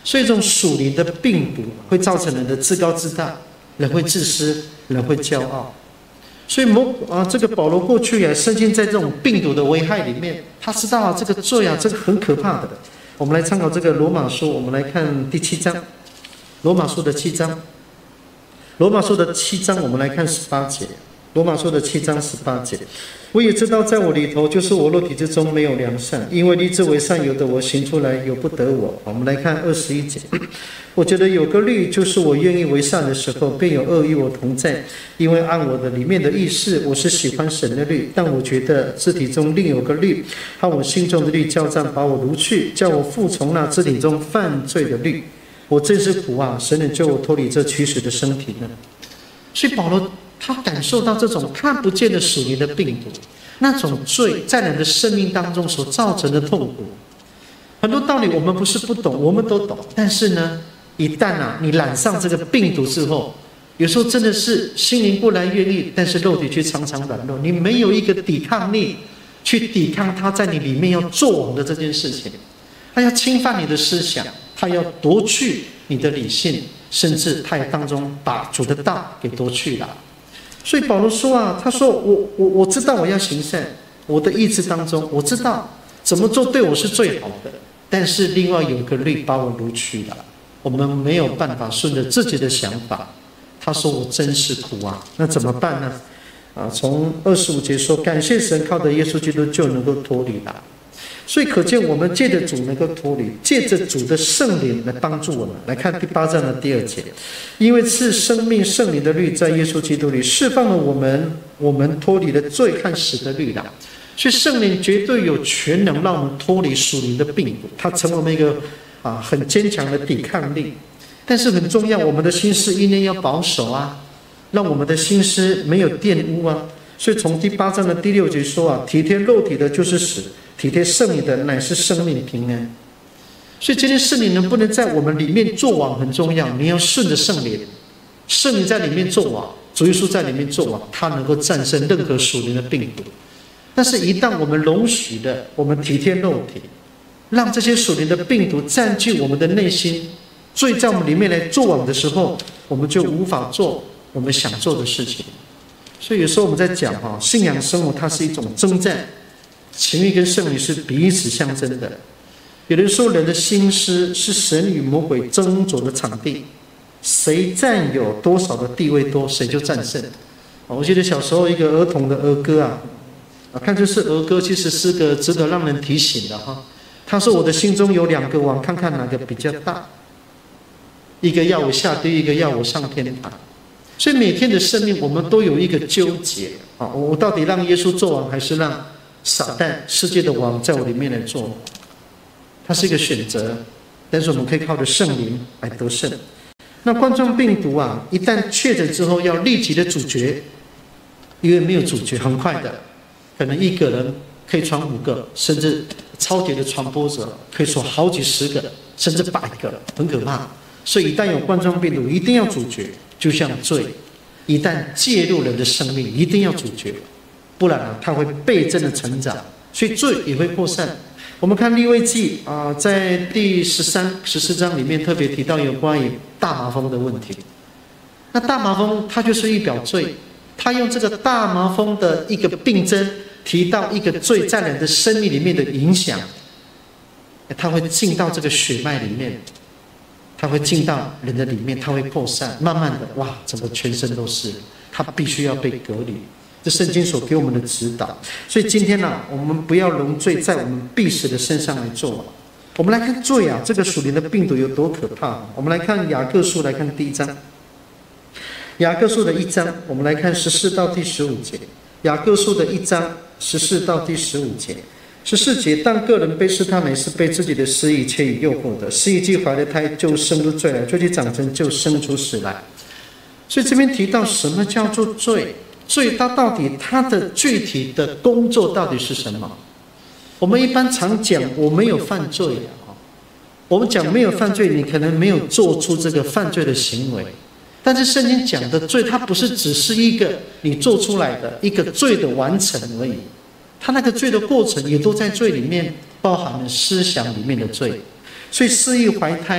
所以这种属灵的病毒会造成人的自高自大，人会自私，人会骄傲。所以魔啊，这个保罗过去也深陷在这种病毒的危害里面，他知道啊，这个罪啊，这个很可怕的。我们来参考这个罗马书，我们来看第七章，罗马书的七章，罗马书的七章，我们来看十八节。罗马书的七章十八节，我也知道在我里头，就是我肉体之中没有良善，因为立志为善由得我行出来，由不得我。我们来看二十一节，我觉得有个律，就是我愿意为善的时候，便有恶与我同在，因为按我的里面的意识，我是喜欢神的律，但我觉得肢体中另有个律，和我心中的律交战，把我掳去，叫我服从那肢体中犯罪的律。我真是苦啊！神能救我脱离这驱使的身体呢？所以保罗他感受到这种看不见的属灵的病毒，那种罪在人的生命当中所造成的痛苦。很多道理我们不是不懂，我们都懂，但是呢，一旦啊你染上这个病毒之后，有时候真的是心灵不然愿意，但是肉体却常常软弱，你没有一个抵抗力去抵抗他在你里面要作王的这件事情。他要侵犯你的思想，他要夺去你的理性，甚至他也当中把主的道给夺去了。所以保罗说啊，他说我我我知道我要行善，我的意志当中我知道怎么做对我是最好的，但是另外有个律把我掳去了，我们没有办法顺着自己的想法。他说我真是苦啊，那怎么办呢？啊，从二十五节说，感谢神，靠着耶稣基督就能够脱离了。所以可见我们借着主能够脱离，借着主的圣灵来帮助我们。来看第八章的第二节，因为赐生命圣灵的律在耶稣基督里释放了我们，我们脱离了罪和死的律了。所以圣灵绝对有权能让我们脱离属灵的病毒，它成为我们一个啊很坚强的抵抗力。但是很重要，我们的心思意念要保守啊，让我们的心思没有玷污啊。所以从第八章的第六节说啊，体贴肉体的就是死，体贴圣灵的乃是生命平安。所以今天圣灵能不能在我们里面作王很重要，你要顺着圣灵，圣灵在里面作王，主耶稣在里面作王，他能够战胜任何属灵的病毒。但是一旦我们容许了我们体贴肉体，让这些属灵的病毒占据我们的内心，罪在我们里面来作王的时候，我们就无法做我们想做的事情。所以有时候我们在讲哈，信仰生活它是一种征战，情欲跟圣灵是彼此相争的。有人说，人的心思是神与魔鬼争夺的场地，谁占有多少的地位多，谁就战胜。我记得小时候一个儿童的儿歌啊，看这是儿歌，其实是个值得让人提醒的哈。他说：“我的心中有两个王，看看哪个比较大。一个要我下地狱，一个要我上天堂。”所以每天的生命，我们都有一个纠结啊，我到底让耶稣做王，还是让撒旦世界的王在我里面来做王？它是一个选择，但是我们可以靠着圣灵来得胜。那冠状病毒啊，一旦确诊之后，要立即的阻绝，因为没有阻绝，很快的，可能一个人可以传五个，甚至超级的传播者可以说好几十个，甚至百个，很可怕。所以一旦有冠状病毒，一定要阻绝。就像罪，一旦介入人的生命，一定要阻绝，不然啊，它会倍增的成长，所以罪也会扩散。我们看利未记啊、呃，在第十三、十四章里面特别提到有关于大麻风的问题。那大麻风它就是预表罪，它用这个大麻风的一个病症提到一个罪在人的生命里面的影响，它会进到这个血脉里面。它会进到人的里面，它会扩散，慢慢的，哇，整个全身都是，它必须要被隔离。这圣经所给我们的指导。所以今天呢、啊，我们不要容罪在我们必死的身上来做。我们来看罪啊，这个属灵的病毒有多可怕。我们来看雅各书，来看第一章。雅各书的一章，我们来看十四到第十五节。雅各书的一章十四到第十五节。十四节，但个人被试探乃是被自己的私意且以诱惑的，私意既怀了胎，就生出罪来；罪既长成，就生出死来。所以这边提到什么叫做罪？罪它到底它的具体的工作到底是什么？我们一般常讲我没有犯罪啊，我们讲没有犯罪，你可能没有做出这个犯罪的行为，但是圣经讲的罪，它不是只是一个你做出来的一个罪的完成而已。他那个罪的过程也都在罪里面包含了思想里面的罪，所以私意怀胎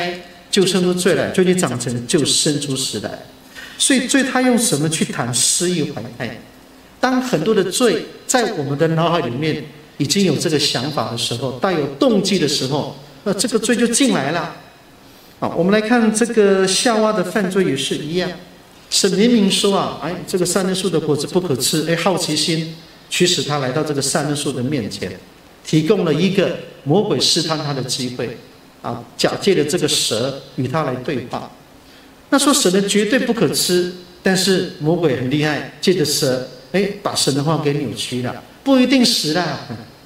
就生出罪来，罪孽长成就生出死来。所以罪他用什么去谈失意怀胎？当很多的罪在我们的脑海里面已经有这个想法的时候，带有动机的时候，那这个罪就进来了。好，我们来看这个夏娃的犯罪也是一样，神明明说啊，哎，这个善恶树的果子不可吃，哎，好奇心驱使他来到这个善恶树的面前，提供了一个魔鬼试探他的机会啊，假借了这个蛇与他来对话。那说神的绝对不可吃，但是魔鬼很厉害，借着蛇，哎，把神的话给扭曲了，不一定死了。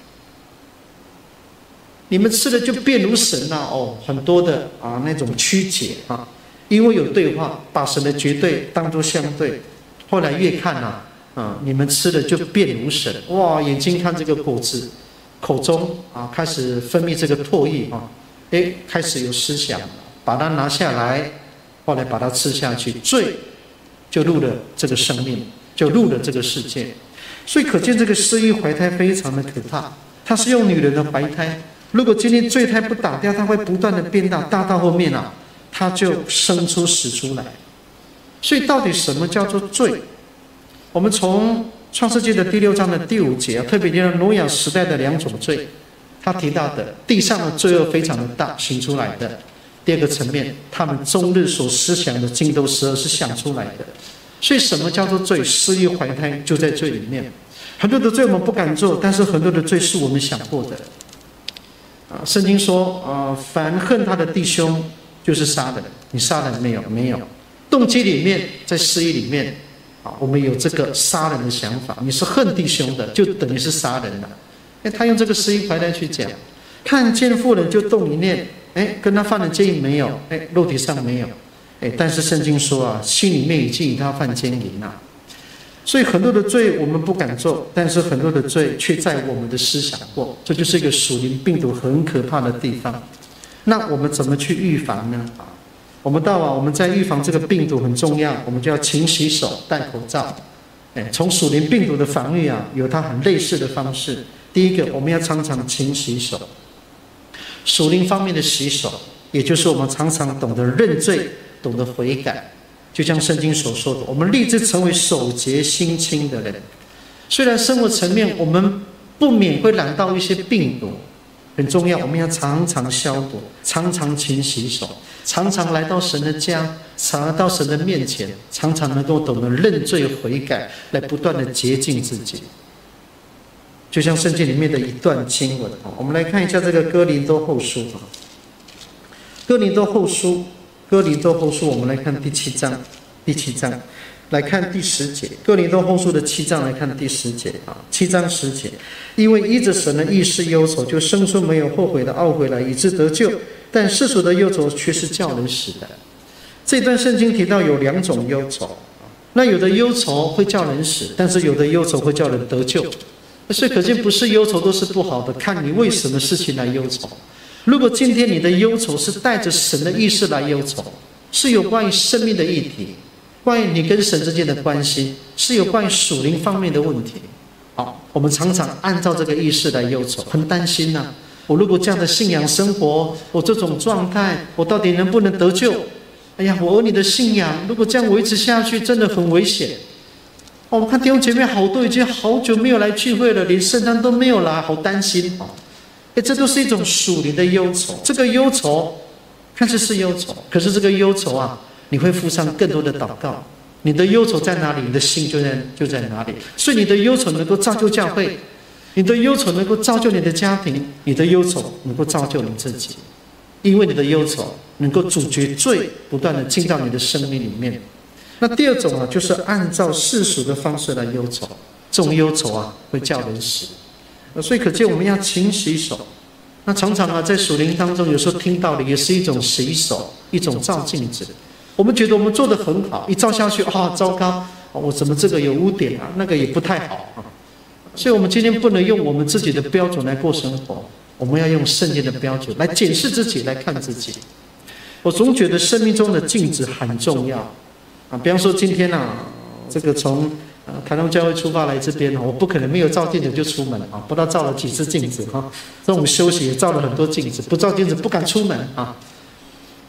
你们吃了就变如神了哦，很多的啊那种曲解啊，因为有对话，把神的绝对当作相对。后来越看啊，啊，你们吃了就变如神，哇，眼睛看这个果子，口中啊开始分泌这个唾液啊，哎，开始有思想，把它拿下来。后来把它吃下去，罪就入了这个生命，就入了这个世界。所以可见这个失意怀胎非常的可怕，它是用女人的怀胎。如果今天罪胎不打掉，它会不断的变大，大到后面啊，它就生出死出来。所以到底什么叫做罪？我们从创世纪的第六章的第五节，特别提到挪亚时代的两种罪，他提到的地上的罪恶非常的大，行出来的。第二个层面，他们终日所思想的经斗十二是想出来的。所以什么叫做罪？失意怀胎就在罪里面。很多的罪我们不敢做，但是很多的罪是我们想过的。啊，圣经说，呃，凡恨他的弟兄就是杀人。你杀人没有？没有。动机里面，在失意里面，啊，我们有这个杀人的想法。你是恨弟兄的，就等于是杀人了。哎，他用这个失意怀胎去讲，看见妇人就动一念。哎，跟他犯了奸淫没有？哎，肉体上没有。哎，但是圣经说啊，心里面已经与他犯奸淫了。所以很多的罪我们不敢做，但是很多的罪却在我们的思想过。这就是一个属灵病毒很可怕的地方。那我们怎么去预防呢？我们到啊，我们在预防这个病毒很重要，我们就要勤洗手、戴口罩。哎，从属灵病毒的防御啊，有它很类似的方式。第一个，我们要常常勤洗手。属灵方面的洗手，也就是我们常常懂得认罪，懂得悔改。就像圣经所说的，我们立志成为手洁心清的人。虽然生活层面我们不免会染到一些病毒，很重要，我们要常常消毒，常常勤洗手，常常来到神的家，常来到神的面前，常常能够懂得认罪悔改，来不断的洁净自己。就像圣经里面的一段经文，我们来看一下这个哥林多后书。哥林多后书，哥林多后书，我们来看第七章，第七章，来看第十节。哥林多后书的七章来看第十节啊，七章十节，因为依着神的意识忧愁，就生出没有后悔的懊悔来，以致得救；但世俗的忧愁却是叫人死的。这段圣经提到有两种忧愁，那有的忧愁会叫人死，但是有的忧愁会叫人得救。所以可见不是忧愁都是不好的，看你为什么事情来忧愁。如果今天你的忧愁是带着神的意识来忧愁，是有关于生命的议题，关于你跟神之间的关系，是有关于属灵方面的问题。好，我们常常按照这个意识来忧愁，很担心啊，我如果这样的信仰生活，我这种状态，我到底能不能得救？哎呀，我儿女的信仰如果这样维持下去，真的很危险。我们看弟兄姐妹好多已经好久没有来聚会了，连圣餐都没有来，好担心。哎，这都是一种属灵的忧愁。这个忧愁看似是忧愁，可是这个忧愁啊，你会付上更多的祷告。你的忧愁在哪里，你的心就在就在哪里。所以你的忧愁能够造就教会，你的忧愁能够造就你的家庭，你的忧愁能够造就你自己。因为你的忧愁能够阻绝罪不断的进到你的生命里面。那第二种啊，就是按照世俗的方式来忧愁，这种忧愁啊会叫人死。所以可见我们要勤洗手。那常常啊，在属灵当中，有时候听到的也是一种洗手，一种照镜子。我们觉得我们做得很好，一照下去，啊，糟糕，我怎么这个有污点啊，那个也不太好啊。所以我们今天不能用我们自己的标准来过生活，我们要用圣经的标准来检视自己，来看自己。我总觉得生命中的镜子很重要啊。比方说今天啊，这个从呃台东教会出发来这边，我不可能没有照镜子就出门啊，不知道照了几次镜子哈。中午休息也照了很多镜子，不照镜子不敢出门啊。我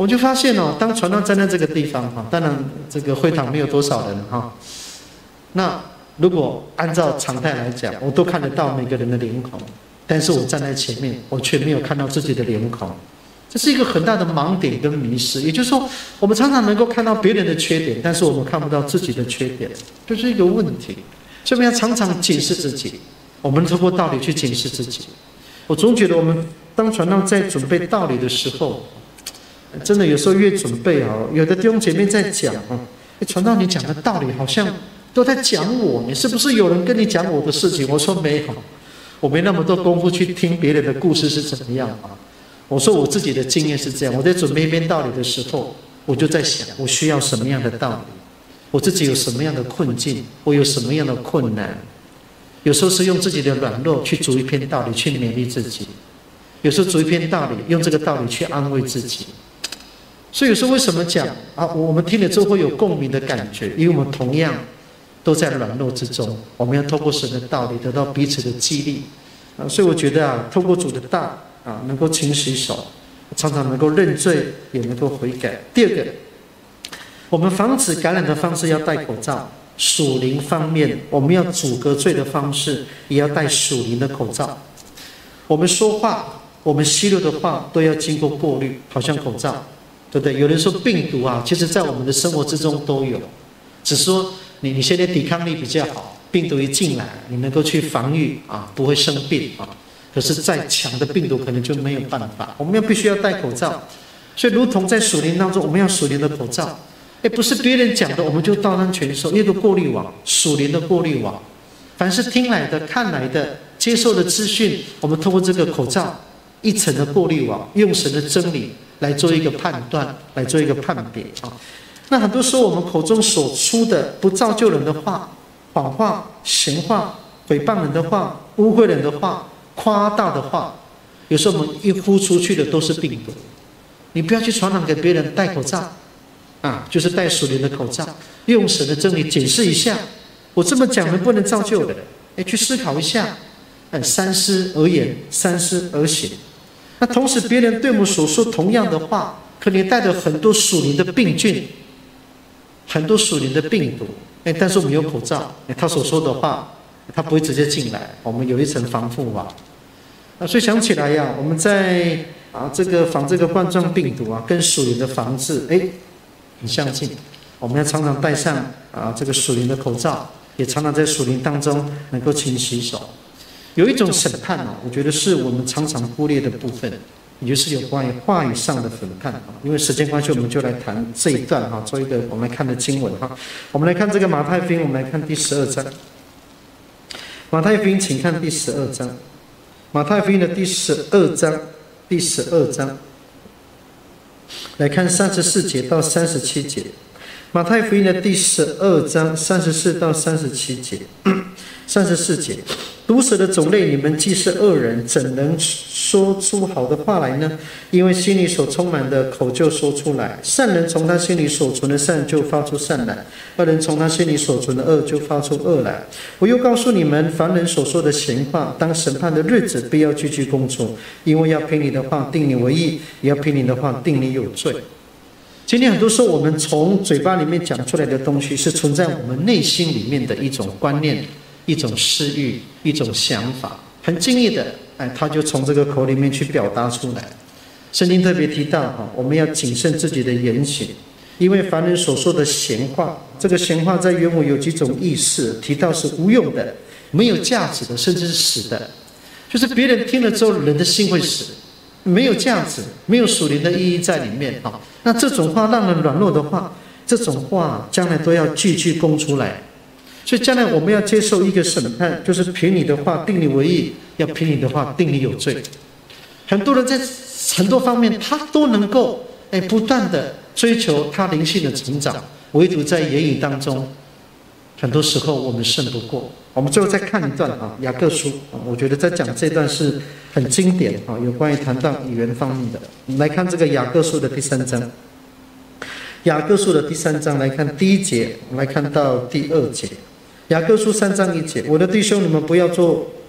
我就发现哦，当传道站在这个地方哈，当然这个会堂没有多少人哈，那如果按照常态来讲，我都看得到每个人的脸孔，但是我站在前面，我却没有看到自己的脸孔，这是一个很大的盲点跟迷失。也就是说，我们常常能够看到别人的缺点，但是我们看不到自己的缺点，这是一个问题。所以我们要常常检视自己，我们透过道理去检视自己。我总觉得我们当传道在准备道理的时候，真的有时候越准备啊，有的弟兄姐妹在讲啊，传道你讲的道理好像都在讲我，你是不是有人跟你讲我的事情？我说没有，我没那么多功夫去听别人的故事是怎么样啊。我说我自己的经验是这样，我在准备一篇道理的时候，我就在想，我需要什么样的道理？我自己有什么样的困境？我有什么样的困难？有时候是用自己的软弱去组一篇道理去勉励自己，有时候组一篇道理，用这个道理去安慰自己。所以有时候为什么讲啊？我们听了之后会有共鸣的感觉，因为我们同样都在软弱之中，我们要透过神的道理得到彼此的激励啊。所以我觉得啊，透过主的道啊，能够勤洗手，常常能够认罪，也能够悔改。第二个，我们防止感染的方式要戴口罩。属灵方面，我们要阻隔罪的方式，也要戴属灵的口罩。我们说话，我们吸入的话，都要经过过滤，好像口罩。对不对？有人说病毒啊，其实在我们的生活之中都有，只是说你你现在抵抗力比较好，病毒一进来，你能够去防御啊，不会生病啊。可是再强的病毒可能就没有办法，我们要必须要戴口罩。所以，如同在属灵当中，我们要属灵的口罩。哎，不是别人讲的，我们就照单全收，一个过滤网，属灵的过滤网。凡是听来的、看来的、接受的资讯，我们透过这个口罩一层的过滤网，用神的真理来做一个判断，来做一个判别啊。那很多时候我们口中所出的不造就人的话、谎话、闲话、诽谤人的话、污秽人的话、夸大的话，有时候我们一呼出去的都是病毒。你不要去传染给别人，戴口罩啊，就是戴属灵的口罩，用神的真理检视一下，我这么讲能不能造就人？哎，去思考一下，哎，三思而言，三思而行。那同时，别人对我们所说同样的话，可能带着很多属灵的病菌，很多属灵的病毒。哎，但是我们有口罩，哎，他所说的话，他不会直接进来，我们有一层防护网。那所以想起来呀，我们在啊这个防这个冠状病毒啊，跟属灵的防治，哎，很相近。我们要常常戴上啊这个属灵的口罩，也常常在属灵当中能够勤洗手。有一种审判啊，我觉得是我们常常忽略的部分，也就是有关于话语上的审判啊。因为时间关系，我们就来谈这一段哈，做一个我们来看的经文哈。我们来看这个马太福音，我们来看第十二章。马太福音，请看第十二章。马太福音的第十二章，第十二章，来看三十四节到三十七节。马太福音的第十二章三十四到三十七节，三十四节，毒蛇的种类，你们既是恶人，怎能说出好的话来呢？因为心里所充满的，口就说出来。善人从他心里所存的善就发出善来，恶人从他心里所存的恶就发出恶来。我又告诉你们，凡人所说的闲话，当审判的日子，必要句句公出，因为要凭你的话定你为义，也要凭你的话定你有罪。今天很多时候，我们从嘴巴里面讲出来的东西，是存在我们内心里面的一种观念、一种私欲、一种想法，很经意的，哎，他就从这个口里面去表达出来。圣经特别提到哈，我们要谨慎自己的言行，因为凡人所说的闲话，这个闲话在原文有几种意思，提到是无用的、没有价值的，甚至是死的，就是别人听了之后，人的心会死。没有价值，没有属灵的意义在里面啊。那这种话让人软弱的话，这种话将来都要句句供出来。所以将来我们要接受一个审判，就是凭你的话定你为义，要凭你的话定你有罪。很多人在很多方面他都能够哎不断的追求他灵性的成长，唯独在言语当中，很多时候我们胜不过。我们最后再看一段啊，雅各书，我觉得在讲这段是很经典啊，有关于谈到语言方面的。我们来看这个雅各书的第三章，雅各书的第三章来看第一节，我们来看到第二节。雅各书三章一节，我的弟兄，你们不要做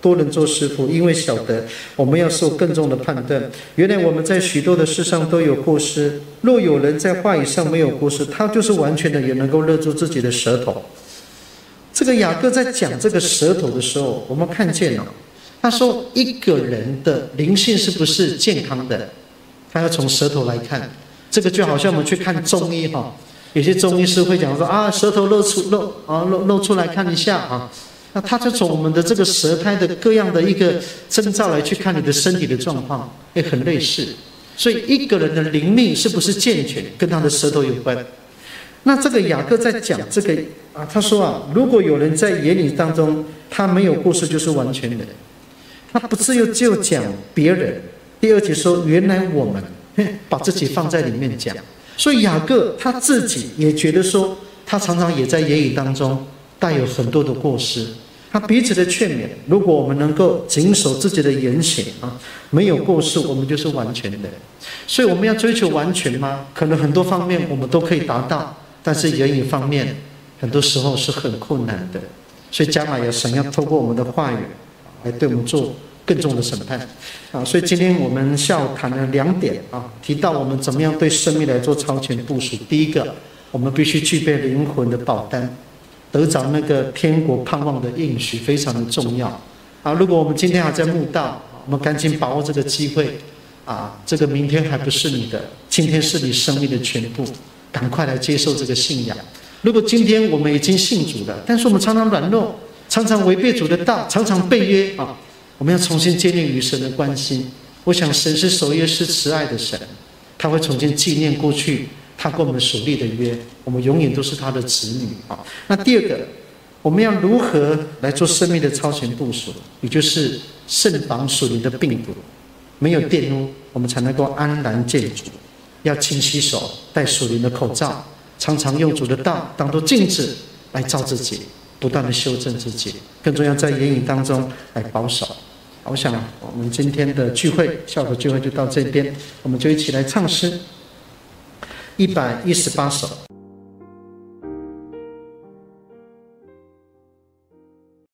多人做师傅，因为晓得我们要受更重的判断。原来我们在许多的事上都有过失，若有人在话语上没有过失，他就是完全的，也能够勒住自己的舌头。这个雅各在讲这个舌头的时候，我们看见了，他说一个人的灵性是不是健康的，他要从舌头来看。这个就好像我们去看中医哈，有些中医师会讲说啊，舌头露出露啊露露出来看一下啊，那他就从我们的这个舌苔的各样的一个征兆来去看你的身体的状况，也很类似。所以一个人的灵命是不是健全，跟他的舌头有关。那这个雅各在讲这个啊，他说啊，如果有人在言语当中他没有过失，就是完全人。他不是又就讲别人。第二节说，原来我们把自己放在里面讲，所以雅各他自己也觉得说，他常常也在言语当中带有很多的过失。他彼此的劝勉，如果我们能够谨守自己的言行啊，没有过失，我们就是完全的。所以我们要追求完全吗？可能很多方面我们都可以达到，但是言语方面很多时候是很困难的。所以将来有神要透过我们的话语来对我们做更重的审判啊！所以今天我们下午谈了两点啊，提到我们怎么样对生命来做超前部署。第一个，我们必须具备灵魂的保单，得着那个天国盼望的应许，非常的重要啊！如果我们今天还在慕道，我们赶紧把握这个机会啊！这个明天还不是你的，今天是你生命的全部，赶快来接受这个信仰。如果今天我们已经信主了，但是我们常常软弱，常常违背主的道，常常背约啊！我们要重新建立与神的关系。我想神是守约是慈爱的神，他会重新纪念过去他跟我们所立的约，我们永远都是他的子女啊。那第二个，我们要如何来做生命的超前部署？也就是慎防属灵的病毒，没有玷污，我们才能够安然见主。要勤洗手，戴属灵的口罩，常常用主的道当作镜子来照自己，不断的修正自己，更重要在言语当中来保守。我想我们今天的聚会，下午的聚会就到这边，我们就一起来唱诗一百一十八首。